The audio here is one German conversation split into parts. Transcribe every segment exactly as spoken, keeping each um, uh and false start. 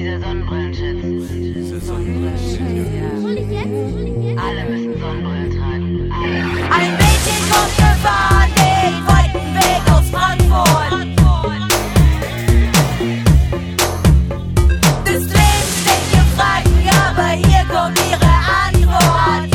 Dieser Sonnenbrillenschutz. Dieser Sonnenbrillenschutz. Soll ich jetzt? Soll ich jetzt? Alle müssen Sonnenbrillen tragen. Alle. Ein Mädchen kommt gefahren den weiten Weg aus Frankfurt. Das Leben stellt ihr Fragen, aber hier kommt ihre Antwort.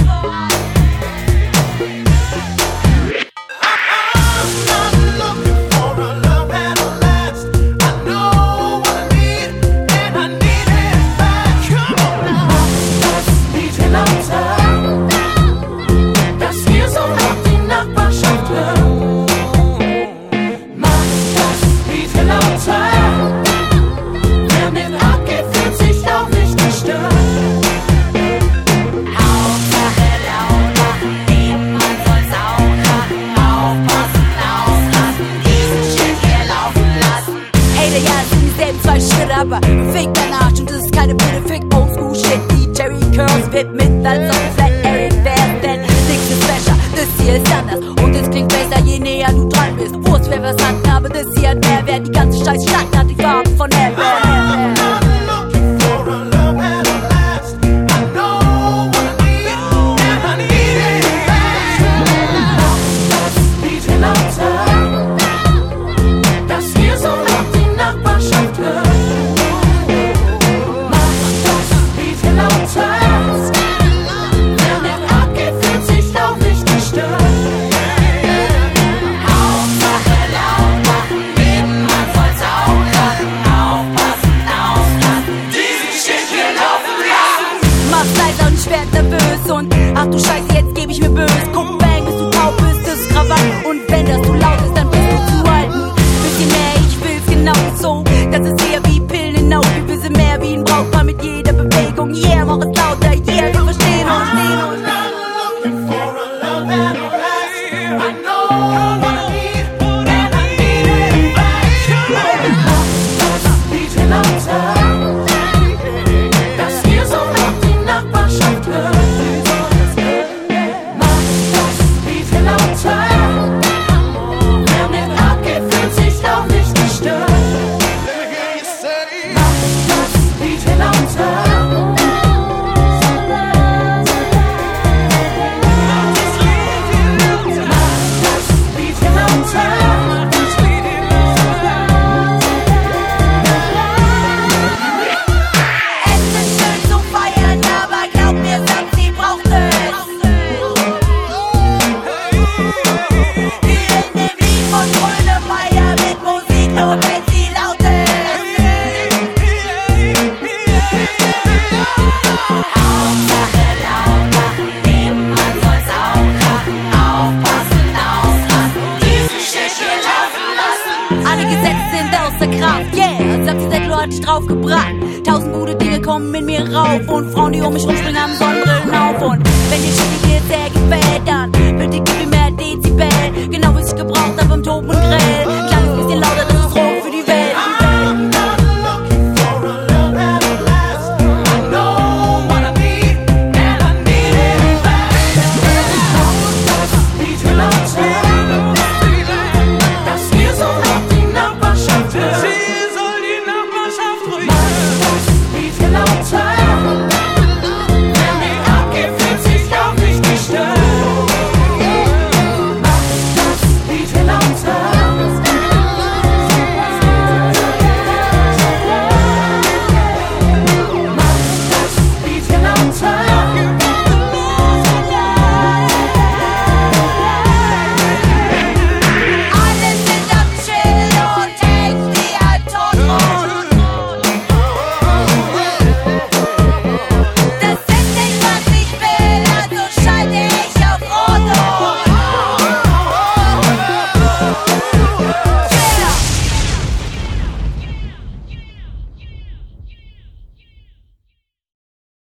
Aber bewegt dein Arsch und das ist keine blöde Fick. Oldschool Shit wie Jerry Curls, Pip mit als auf Flat Eric Bass, denn nix ist besser, das hier ist anders und es klingt besser, je näher du dran bist. Wurst, wer was hat, aber das hier hat Mehrwert. Die ganze scheiß Stadt hat die Farben von Heaven. Und ach du Scheiße, jetzt geb ich mir böse. Guck, bang, bis du taub bist, das ist Krawall. Und wenn das zu laut ist, dann bist du zu alt. Bisschen mehr, ich will's genau so. Das ist eher wie Pillen in Augen. Wir sind mehr wie ein Brautpaar mit jeder Bewegung. Yeah, mach es lauter, yeah, wir verstehen uns, stehen uns. Hat dich draufgebracht. Tausend gute Dinge kommen in mir rauf und Frauen, die um mich rumspringen, haben Sonnenbrillen auf. Und wenn dir Shit jetzt sehr gefällt, dann bitte gib mir mehr Dezibel. Genau was ich gebraucht hab im Toben und Grill.